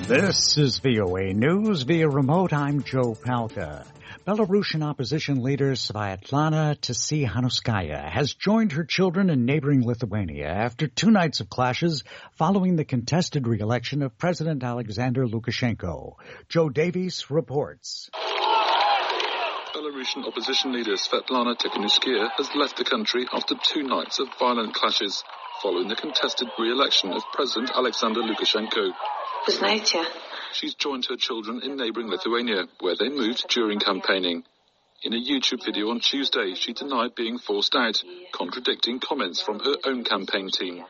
This is VOA News via remote. I'm Joe Palca. Belarusian opposition leader Sviatlana Tsikhanouskaya has joined her children in neighboring Lithuania after 2 nights of clashes following the contested re-election of President Alexander Lukashenko. Joe Davies reports. Belarusian opposition leader Svetlana Tikhanovskaya has left the country after 2 nights of violent clashes following the contested re-election of President Alexander Lukashenko. She's joined her children in neighbouring Lithuania, where they moved during campaigning. In a YouTube video on Tuesday, she denied being forced out, contradicting comments from her own campaign team.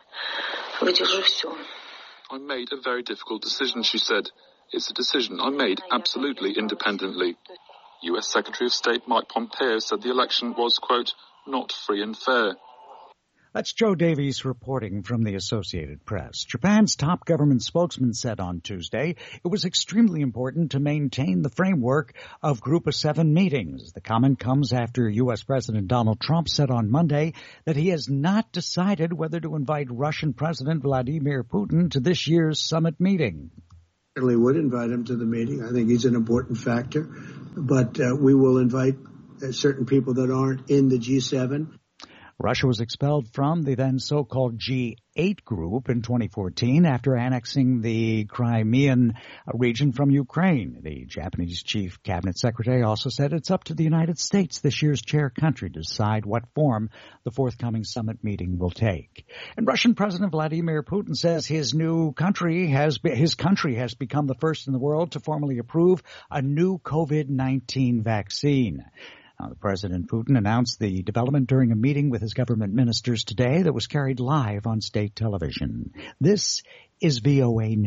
I made a very difficult decision, she said. It's a decision I made absolutely independently. US Secretary of State Mike Pompeo said the election was, quote, not free and fair. That's Joe Davies reporting from the Associated Press. Japan's top government spokesman said on Tuesday it was extremely important to maintain the framework of Group of 7 meetings. The comment comes after U.S. President Donald Trump said on Monday that he has not decided whether to invite Russian President Vladimir Putin to this year's summit meeting. Certainly would invite him to the meeting. I think he's an important factor. But we will invite certain people that aren't in the G7. Russia was expelled from the then so-called G8 group in 2014 after annexing the Crimean region from Ukraine. The Japanese chief cabinet secretary also said it's up to the United States, this year's chair country, to decide what form the forthcoming summit meeting will take. And Russian President Vladimir Putin says his country has become the first in the world to formally approve a new COVID-19 vaccine. Now, President Putin announced the development during a meeting with his government ministers today that was carried live on state television. This is VOA News.